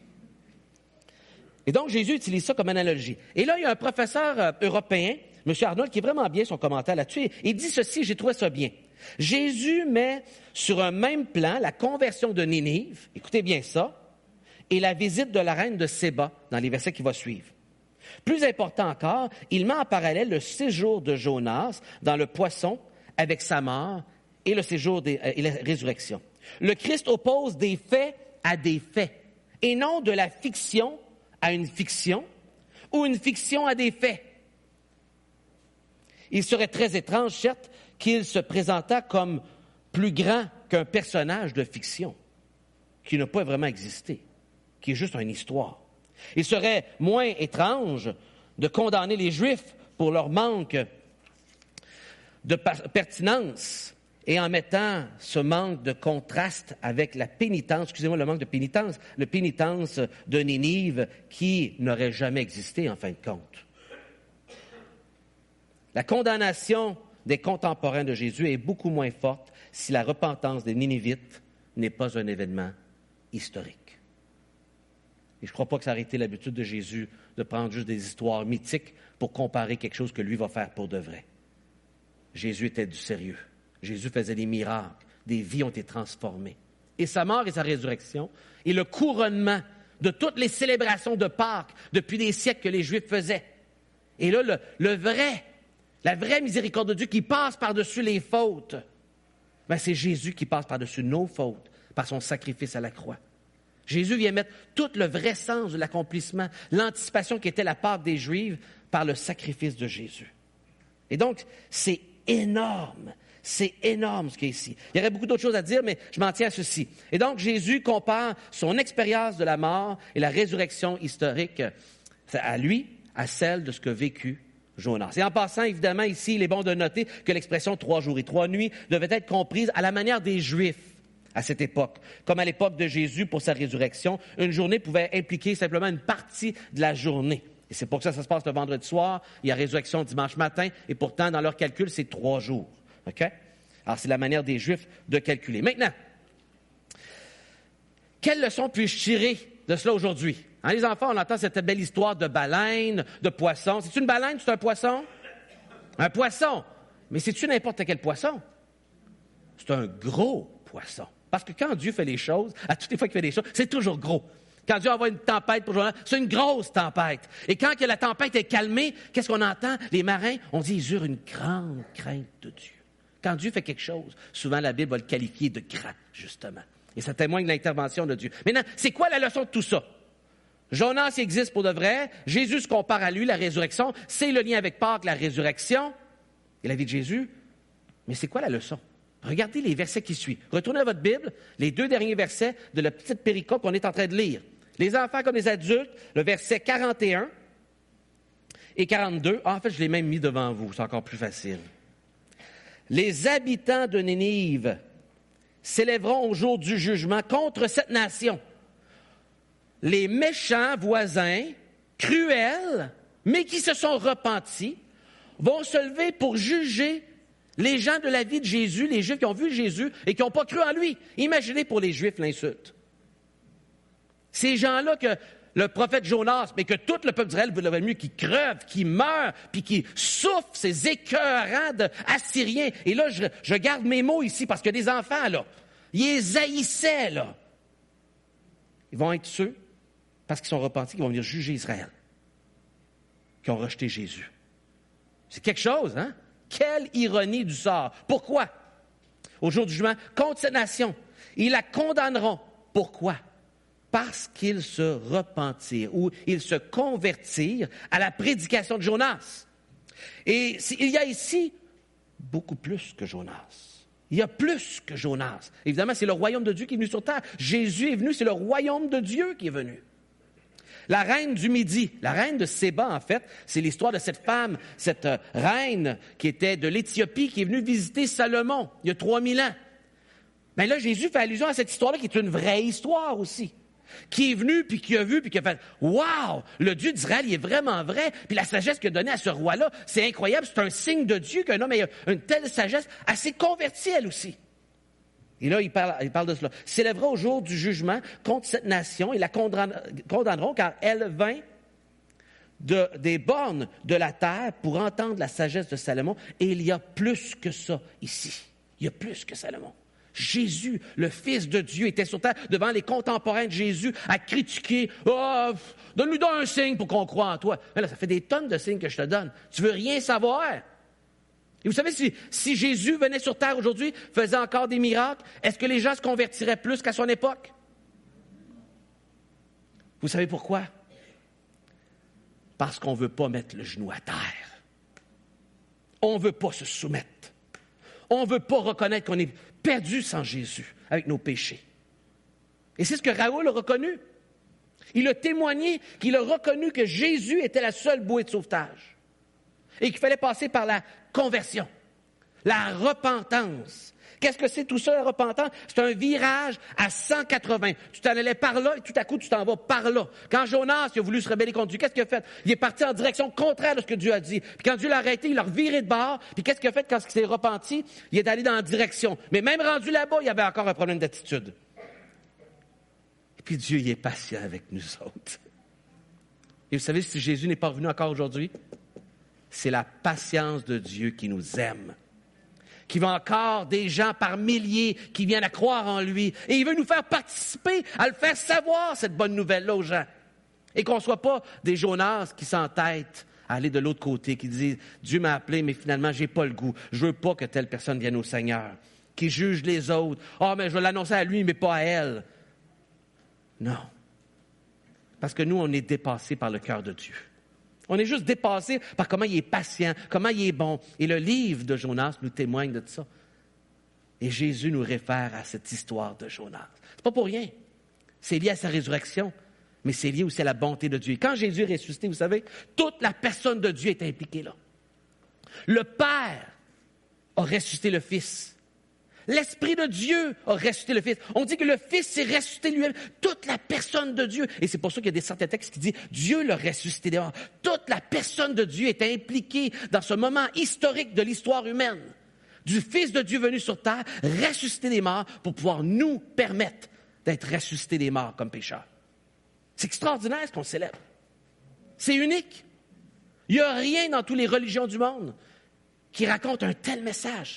Et donc, Jésus utilise ça comme analogie. Et là, il y a un professeur euh, européen, M. Arnold, qui est vraiment bien son commentaire là-dessus. Il dit ceci, j'ai trouvé ça bien. Jésus met sur un même plan la conversion de Ninive, écoutez bien ça, et la visite de la reine de Séba dans les versets qui vont suivre. Plus important encore, il met en parallèle le séjour de Jonas dans le poisson avec sa mort et le séjour des, euh, et la résurrection. Le Christ oppose des faits à des faits et non de la fiction à une fiction ou une fiction à des faits. Il serait très étrange, certes, qu'il se présentât comme plus grand qu'un personnage de fiction qui n'a pas vraiment existé, qui est juste une histoire. Il serait moins étrange de condamner les Juifs pour leur manque de pertinence et en mettant ce manque de contraste avec la pénitence, excusez-moi, le manque de pénitence, le pénitence de Ninive qui n'aurait jamais existé en fin de compte. La condamnation des contemporains de Jésus est beaucoup moins forte si la repentance des Ninivites n'est pas un événement historique. Et je ne crois pas que ça aurait été l'habitude de Jésus de prendre juste des histoires mythiques pour comparer quelque chose que lui va faire pour de vrai. Jésus était du sérieux. Jésus faisait des miracles. Des vies ont été transformées. Et sa mort et sa résurrection est le couronnement de toutes les célébrations de Pâques depuis des siècles que les Juifs faisaient. Et là, le, le vrai, la vraie miséricorde de Dieu qui passe par-dessus les fautes, ben c'est Jésus qui passe par-dessus nos fautes par son sacrifice à la croix. Jésus vient mettre tout le vrai sens de l'accomplissement, l'anticipation qui était la part des Juifs par le sacrifice de Jésus. Et donc, c'est énorme. C'est énorme ce qu'il y a ici. Il y aurait beaucoup d'autres choses à dire, mais je m'en tiens à ceci. Et donc, Jésus compare son expérience de la mort et la résurrection historique à lui, à celle de ce qu'a vécu Jonas. Et en passant, évidemment, ici, il est bon de noter que l'expression « trois jours et trois nuits » devait être comprise à la manière des Juifs à cette époque. Comme à l'époque de Jésus pour sa résurrection, une journée pouvait impliquer simplement une partie de la journée. Et c'est pour ça que ça se passe le vendredi soir, il y a résurrection dimanche matin, et pourtant, dans leur calcul, c'est trois jours. OK? Alors, c'est la manière des Juifs de calculer. Maintenant, quelle leçon puis-je tirer de cela aujourd'hui? Hein, les enfants, on entend cette belle histoire de baleine, de poisson. C'est-tu une baleine ou c'est un poisson? Un poisson. Mais c'est-tu n'importe quel poisson? c'est un gros poisson. Parce que quand Dieu fait les choses, à toutes les fois qu'il fait les choses, c'est toujours gros. Quand Dieu envoie une tempête pour Jonas, c'est une grosse tempête. Et quand que la tempête est calmée, qu'est-ce qu'on entend? Les marins, on dit, ils eurent une grande crainte de Dieu. Quand Dieu fait quelque chose, souvent la Bible va le qualifier de grand, justement. Et ça témoigne de l'intervention de Dieu. Maintenant, c'est quoi la leçon de tout ça? Jonas existe pour de vrai. Jésus se compare à lui, la résurrection. C'est le lien avec Pâques, la résurrection et la vie de Jésus. Mais c'est quoi la leçon? Regardez les versets qui suivent. Retournez à votre Bible, les deux derniers versets de la petite péricope qu'on est en train de lire. Les enfants comme les adultes, le verset quarante et un et quarante-deux. Ah, en fait, je l'ai même mis devant vous, c'est encore plus facile. Les habitants de Nénive s'élèveront au jour du jugement contre cette nation. Les méchants voisins, cruels, mais qui se sont repentis, vont se lever pour juger les gens de la vie de Jésus, les Juifs qui ont vu Jésus et qui n'ont pas cru en lui. Imaginez pour les Juifs l'insulte. Ces gens-là que le prophète Jonas, mais que tout le peuple d'Israël voulait mieux, qui crevent, qui meurent, puis qui souffrent, ces écœurants d'Assyriens. Et là, je, je garde mes mots ici parce que des enfants, là, ils les haïssaient, là. Ils vont être ceux, parce qu'ils sont repentis, qui vont venir juger Israël, qui ont rejeté Jésus. C'est quelque chose, hein? Quelle ironie du sort. Pourquoi? Au jour du jugement, contre cette nation, ils la condamneront. Pourquoi? Parce qu'ils se repentirent ou ils se convertirent à la prédication de Jonas. Et il y a ici beaucoup plus que Jonas. Il y a plus que Jonas. Évidemment, c'est le royaume de Dieu qui est venu sur terre. Jésus est venu, c'est le royaume de Dieu qui est venu. La reine du Midi, la reine de Séba, en fait, c'est l'histoire de cette femme, cette reine qui était de l'Éthiopie, qui est venue visiter Salomon il y a trois mille ans. Mais là, Jésus fait allusion à cette histoire-là qui est une vraie histoire aussi. Qui est venu, puis qui a vu, puis qui a fait « Wow! Le Dieu d'Israël, il est vraiment vrai. » Puis la sagesse qu'il a donnée à ce roi-là, c'est incroyable. C'est un signe de Dieu qu'un homme ait une telle sagesse. Elle s'est convertie, elle aussi. Et là, il parle, il parle de cela. « S'élèvera au jour du jugement contre cette nation et la condamneront car elle vint de, des bornes de la terre pour entendre la sagesse de Salomon. » Et il y a plus que ça ici. Il y a plus que Salomon. Jésus, le Fils de Dieu, était sur terre devant les contemporains de Jésus à critiquer « Oh, donne-lui donc un signe pour qu'on croie en toi. » Mais là, ça fait des tonnes de signes que je te donne. Tu veux rien savoir. Et vous savez, si, si Jésus venait sur terre aujourd'hui, faisait encore des miracles, est-ce que les gens se convertiraient plus qu'à son époque? Vous savez pourquoi? Parce qu'on ne veut pas mettre le genou à terre. On ne veut pas se soumettre. On ne veut pas reconnaître qu'on est perdu sans Jésus, avec nos péchés. Et c'est ce que Raoul a reconnu. Il a témoigné qu'il a reconnu que Jésus était la seule bouée de sauvetage et qu'il fallait passer par la conversion, la repentance. Qu'est-ce que c'est tout ça, la repentance? C'est un virage à cent quatre-vingts. Tu t'en allais par là et tout à coup, tu t'en vas par là. Quand Jonas il a voulu se rebeller contre Dieu, qu'est-ce qu'il a fait? Il est parti en direction contraire de ce que Dieu a dit. Puis quand Dieu l'a arrêté, il l'a reviré de bord. Puis qu'est-ce qu'il a fait quand il s'est repenti? Il est allé dans la direction. Mais même rendu là-bas, il y avait encore un problème d'attitude. Et puis Dieu, il est patient avec nous autres. Et vous savez, si Jésus n'est pas revenu encore aujourd'hui, c'est la patience de Dieu qui nous aime. Qui va encore des gens par milliers qui viennent à croire en lui. Et il veut nous faire participer, à le faire savoir, cette bonne nouvelle-là aux gens. Et qu'on ne soit pas des Jonas qui s'entêtent à aller de l'autre côté, qui disent « Dieu m'a appelé, mais finalement, j'ai pas le goût. Je veux pas que telle personne vienne au Seigneur. » Qui jugent les autres. « Ah, oh, mais je vais l'annoncer à lui, mais pas à elle. » Non. Parce que nous, on est dépassés par le cœur de Dieu. On est juste dépassé par comment il est patient, comment il est bon. Et le livre de Jonas nous témoigne de ça. Et Jésus nous réfère à cette histoire de Jonas. C'est pas pour rien. C'est lié à sa résurrection, mais c'est lié aussi à la bonté de Dieu. Et quand Jésus est ressuscité, vous savez, toute la personne de Dieu est impliquée là. Le Père a ressuscité le Fils. L'Esprit de Dieu a ressuscité le Fils. On dit que le Fils s'est ressuscité lui-même. Toute la personne de Dieu. Et c'est pour ça qu'il y a des certains textes qui disent Dieu l'a ressuscité des morts. Toute la personne de Dieu est impliquée dans ce moment historique de l'histoire humaine. Du Fils de Dieu venu sur terre, ressuscité des morts pour pouvoir nous permettre d'être ressuscités des morts comme pécheurs. C'est extraordinaire ce qu'on célèbre. C'est unique. Il n'y a rien dans toutes les religions du monde qui raconte un tel message.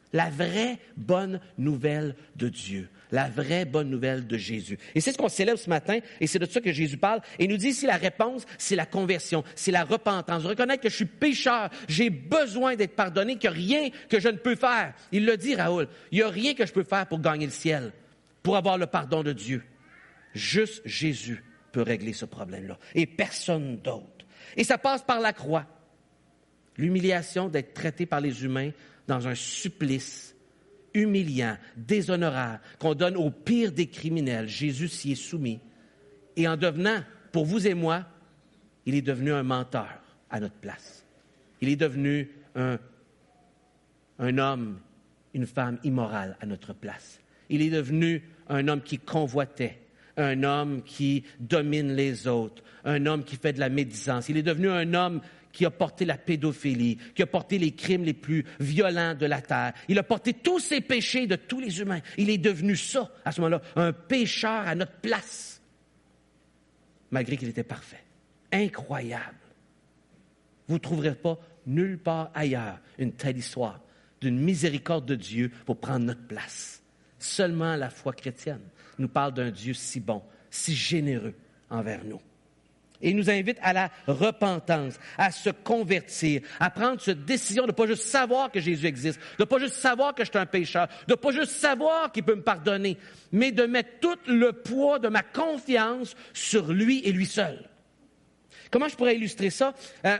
La vraie bonne nouvelle de Dieu. La vraie bonne nouvelle de Jésus. Et c'est ce qu'on célèbre ce matin, et c'est de ça que Jésus parle. Et il nous dit ici la réponse, c'est la conversion, c'est la repentance. Reconnaître que je suis pécheur, j'ai besoin d'être pardonné, qu'il n'y a rien que je ne peux faire. Il le dit, Raoul, il n'y a rien que je peux faire pour gagner le ciel, pour avoir le pardon de Dieu. Juste Jésus peut régler ce problème-là, et personne d'autre. Et ça passe par la croix. L'humiliation d'être traité par les humains dans un supplice humiliant, déshonorable, qu'on donne au pire des criminels. Jésus s'y est soumis. Et en devenant, pour vous et moi, il est devenu un menteur à notre place. Il est devenu un, un homme, une femme immorale à notre place. Il est devenu un homme qui convoitait, un homme qui domine les autres, un homme qui fait de la médisance. Il est devenu un homme qui a porté la pédophilie, qui a porté les crimes les plus violents de la terre. Il a porté tous ces péchés de tous les humains. Il est devenu ça, à ce moment-là, un pécheur à notre place, malgré qu'il était parfait. Incroyable. Vous ne trouverez pas nulle part ailleurs une telle histoire d'une miséricorde de Dieu pour prendre notre place. Seulement la foi chrétienne nous parle d'un Dieu si bon, si généreux envers nous. Et il nous invite à la repentance, à se convertir, à prendre cette décision de ne pas juste savoir que Jésus existe, de ne pas juste savoir que je suis un pécheur, de ne pas juste savoir qu'il peut me pardonner, mais de mettre tout le poids de ma confiance sur lui et lui seul. Comment je pourrais illustrer ça? Euh,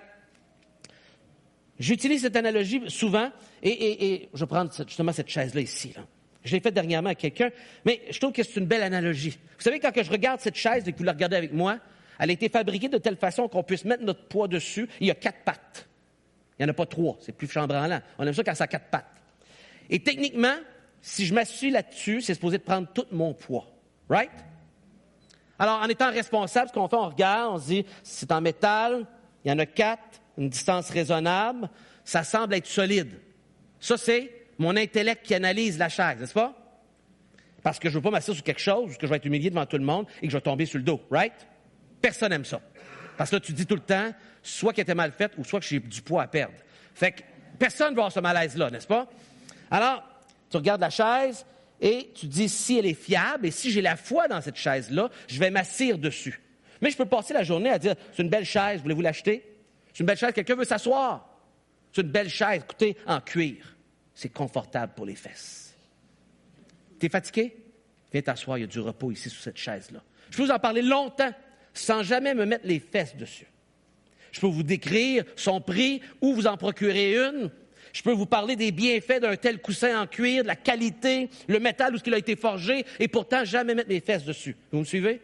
j'utilise cette analogie souvent, et, et, et je vais prendre justement cette chaise-là ici, là. Je l'ai faite dernièrement à quelqu'un, mais je trouve que c'est une belle analogie. Vous savez, quand que je regarde cette chaise et que vous la regardez avec moi, elle a été fabriquée de telle façon qu'on puisse mettre notre poids dessus. Il y a quatre pattes. Il n'y en a pas trois. C'est plus chambranlant. On aime ça quand ça a quatre pattes. Et techniquement, si je m'assois là-dessus, c'est supposé de prendre tout mon poids. Right? Alors, en étant responsable, ce qu'on fait, on regarde, on se dit, c'est en métal, il y en a quatre, une distance raisonnable, ça semble être solide. Ça, c'est mon intellect qui analyse la chaise, n'est-ce pas? Parce que je ne veux pas m'asseoir sur quelque chose, que je vais être humilié devant tout le monde et que je vais tomber sur le dos. Right? Personne n'aime ça. Parce que là, tu dis tout le temps, soit qu'elle était mal faite ou soit que j'ai du poids à perdre. Fait que personne ne va avoir ce malaise-là, n'est-ce pas? Alors, tu regardes la chaise et tu dis si elle est fiable et si j'ai la foi dans cette chaise-là, je vais m'assire dessus. Mais je peux passer la journée à dire, c'est une belle chaise, voulez-vous l'acheter? C'est une belle chaise, quelqu'un veut s'asseoir? C'est une belle chaise, écoutez, en cuir. C'est confortable pour les fesses. T'es fatigué? Viens t'asseoir, il y a du repos ici sous cette chaise-là. Je peux vous en parler longtemps, sans jamais me mettre les fesses dessus. Je peux vous décrire son prix, où vous en procurez une. Je peux vous parler des bienfaits d'un tel coussin en cuir, de la qualité, le métal où il a été forgé, et pourtant jamais mettre mes fesses dessus. Vous me suivez?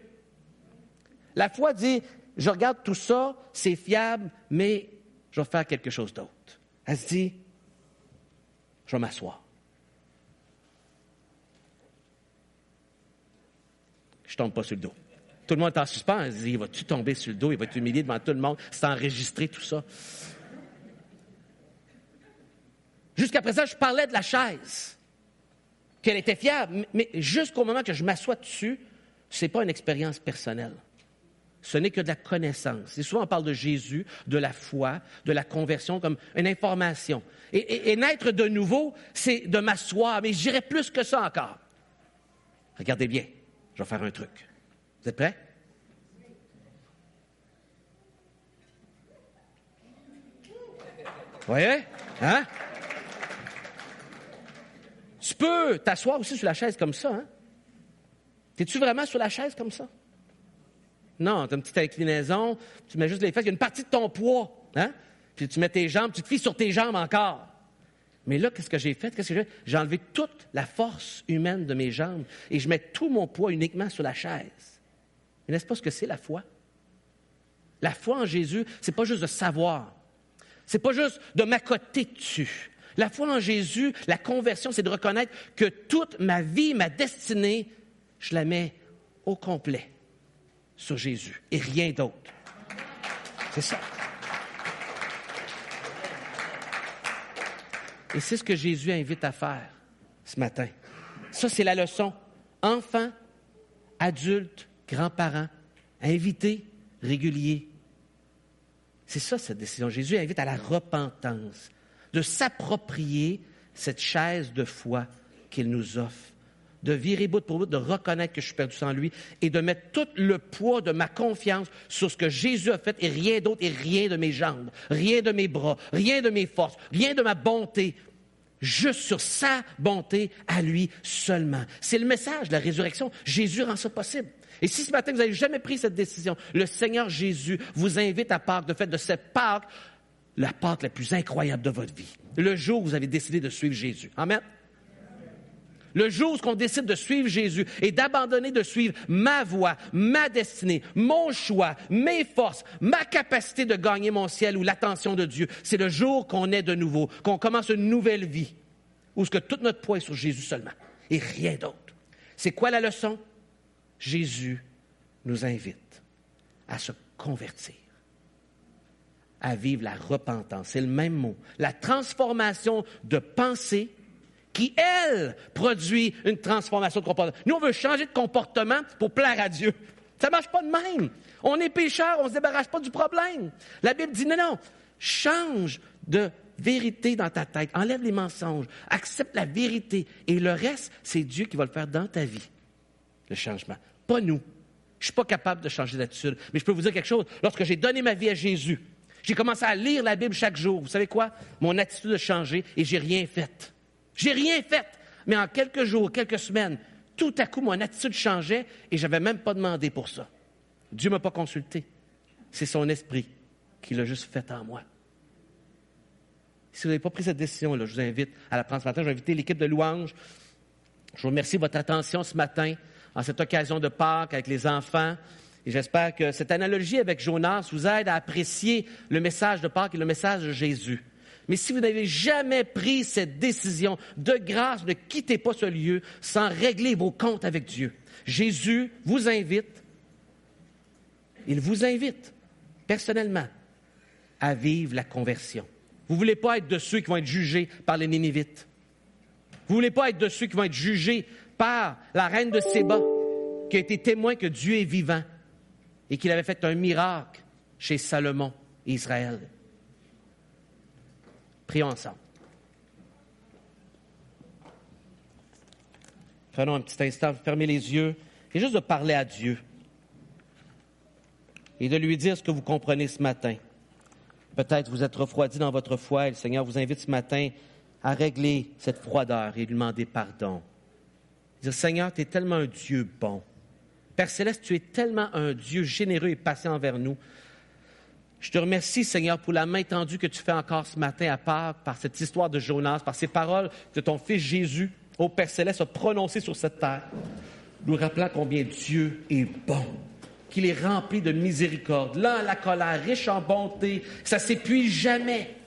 La foi dit, je regarde tout ça, c'est fiable, mais je vais faire quelque chose d'autre. Elle se dit, je vais m'asseoir. Je tombe pas sur le dos. Tout le monde est en suspens. Elle se dit, il va-tu tomber sur le dos? Il va être humilié devant tout le monde. C'est enregistré, tout ça. Jusqu'à présent, je parlais de la chaise, qu'elle était fiable, mais jusqu'au moment que je m'assois dessus, ce n'est pas une expérience personnelle. Ce n'est que de la connaissance. Et souvent, on parle de Jésus, de la foi, de la conversion comme une information. Et, et, et naître de nouveau, c'est de m'asseoir, mais je dirais plus que ça encore. Regardez bien, je vais faire un truc. Vous êtes prêts? Vous voyez? Hein? Tu peux t'asseoir aussi sur la chaise comme ça, hein? T'es-tu vraiment sur la chaise comme ça? Non, tu as une petite inclinaison, tu mets juste les fesses, il y a une partie de ton poids, hein? Puis tu mets tes jambes, tu te fies sur tes jambes encore. Mais là, qu'est-ce que j'ai fait? Qu'est-ce que j'ai fait? J'ai enlevé toute la force humaine de mes jambes et je mets tout mon poids uniquement sur la chaise. Mais n'est-ce pas ce que c'est la foi? La foi en Jésus, c'est pas juste de savoir. C'est pas juste de m'accoter dessus. La foi en Jésus, la conversion, c'est de reconnaître que toute ma vie, ma destinée, je la mets au complet sur Jésus et rien d'autre. C'est ça. Et c'est ce que Jésus invite à faire ce matin. Ça, c'est la leçon. Enfants, adultes, grands-parents, invités, réguliers. C'est ça, cette décision. Jésus invite à la repentance, de s'approprier cette chaise de foi qu'il nous offre, de virer bout pour bout, de reconnaître que je suis perdu sans lui et de mettre tout le poids de ma confiance sur ce que Jésus a fait et rien d'autre et rien de mes jambes, rien de mes bras, rien de mes forces, rien de ma bonté, juste sur sa bonté à lui seulement. C'est le message de la résurrection. Jésus rend ça possible. Et si ce matin, vous n'avez jamais pris cette décision, le Seigneur Jésus vous invite à Pâques, de fait de cette Pâques, la Pâques la plus incroyable de votre vie. Le jour où vous avez décidé de suivre Jésus. Amen. Le jour où on décide de suivre Jésus et d'abandonner de suivre ma voie, ma destinée, mon choix, mes forces, ma capacité de gagner mon ciel ou l'attention de Dieu, c'est le jour qu'on est de nouveau, qu'on commence une nouvelle vie, où ce que tout notre poids est sur Jésus seulement et rien d'autre. C'est quoi la leçon? Jésus nous invite à se convertir, à vivre la repentance. C'est le même mot. La transformation de pensée qui, elle, produit une transformation de comportement. Nous, on veut changer de comportement pour plaire à Dieu. Ça ne marche pas de même. On est pécheurs, on ne se débarrasse pas du problème. La Bible dit non, non, change de vérité dans ta tête. Enlève les mensonges. Accepte la vérité. Et le reste, c'est Dieu qui va le faire dans ta vie. Le changement. Pas nous. Je ne suis pas capable de changer d'attitude. Mais je peux vous dire quelque chose. Lorsque j'ai donné ma vie à Jésus, j'ai commencé à lire la Bible chaque jour. Vous savez quoi? Mon attitude a changé et j'ai rien fait. J'ai rien fait. Mais en quelques jours, quelques semaines, tout à coup, mon attitude changeait et je n'avais même pas demandé pour ça. Dieu ne m'a pas consulté. C'est son esprit qui l'a juste fait en moi. Si vous n'avez pas pris cette décision-là, je vous invite à la prendre ce matin. Je vais inviter l'équipe de louanges. Je vous remercie de votre attention ce matin, en cette occasion de Pâques avec les enfants. Et j'espère que cette analogie avec Jonas vous aide à apprécier le message de Pâques et le message de Jésus. Mais si vous n'avez jamais pris cette décision, de grâce, ne quittez pas ce lieu sans régler vos comptes avec Dieu. Jésus vous invite, il vous invite personnellement à vivre la conversion. Vous ne voulez pas être de ceux qui vont être jugés par les Nénévites. Vous ne voulez pas être de ceux qui vont être jugés par la reine de Séba, qui a été témoin que Dieu est vivant et qu'il avait fait un miracle chez Salomon et Israël. Prions ensemble. Prenons un petit instant, fermez les yeux et juste de parler à Dieu et de lui dire ce que vous comprenez ce matin. Peut-être vous êtes refroidi dans votre foi et le Seigneur vous invite ce matin à régler cette froideur et lui demander pardon. Dire, Seigneur, tu es tellement un Dieu bon. Père Céleste, tu es tellement un Dieu généreux et patient envers nous. Je te remercie, Seigneur, pour la main tendue que tu fais encore ce matin à Pâques, par cette histoire de Jonas, par ces paroles que ton Fils Jésus, ô Père Céleste, a prononcées sur cette terre, nous rappelant combien Dieu est bon, qu'il est rempli de miséricorde, lent à la colère, riche en bonté, ça ne s'épuise jamais.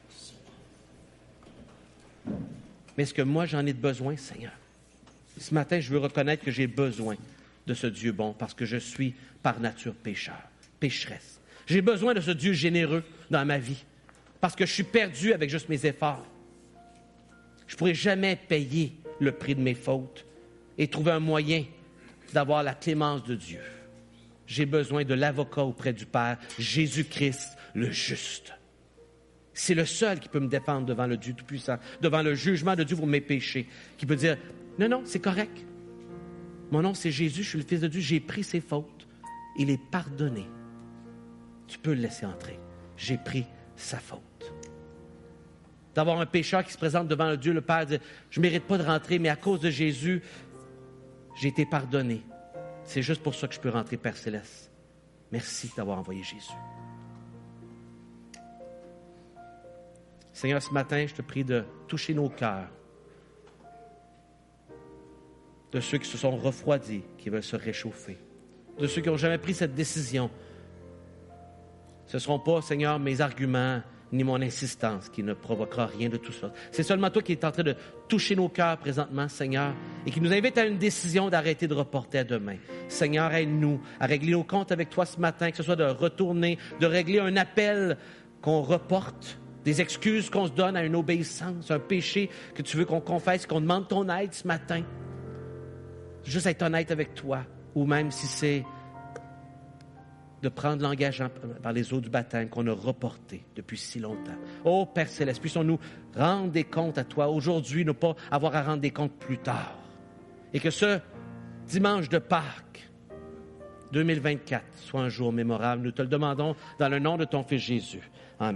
Mais est-ce que moi, j'en ai besoin, Seigneur? Ce matin, je veux reconnaître que j'ai besoin de ce Dieu bon, parce que je suis par nature pécheur, pécheresse. J'ai besoin de ce Dieu généreux dans ma vie, parce que je suis perdu avec juste mes efforts. Je ne pourrai jamais payer le prix de mes fautes et trouver un moyen d'avoir la clémence de Dieu. J'ai besoin de l'avocat auprès du Père, Jésus-Christ, le juste. C'est le seul qui peut me défendre devant le Dieu Tout-Puissant, devant le jugement de Dieu pour mes péchés, qui peut dire, non, non, c'est correct. Mon nom, c'est Jésus, je suis le Fils de Dieu, j'ai pris ses fautes. Il est pardonné. Tu peux le laisser entrer. J'ai pris sa faute. D'avoir un pécheur qui se présente devant le Dieu, le Père, dit, je ne mérite pas de rentrer, mais à cause de Jésus, j'ai été pardonné. C'est juste pour ça que je peux rentrer, Père Céleste. Merci d'avoir envoyé Jésus. Seigneur, ce matin, je te prie de toucher nos cœurs, de ceux qui se sont refroidis, qui veulent se réchauffer, de ceux qui n'ont jamais pris cette décision. Ce ne seront pas, Seigneur, mes arguments ni mon insistance qui ne provoquera rien de tout ça. C'est seulement toi qui es en train de toucher nos cœurs présentement, Seigneur, et qui nous invite à une décision d'arrêter de reporter à demain. Seigneur, aide-nous à régler nos comptes avec toi ce matin, que ce soit de retourner, de régler un appel qu'on reporte, des excuses qu'on se donne à une obéissance, un péché que tu veux qu'on confesse, qu'on demande ton aide ce matin. Juste être honnête avec toi, ou même si c'est de prendre l'engagement par les eaux du baptême qu'on a reporté depuis si longtemps. Ô Père Céleste, puissons-nous rendre des comptes à toi aujourd'hui, ne pas avoir à rendre des comptes plus tard. Et que ce dimanche de Pâques deux mille vingt-quatre soit un jour mémorable. Nous te le demandons dans le nom de ton Fils Jésus. Amen.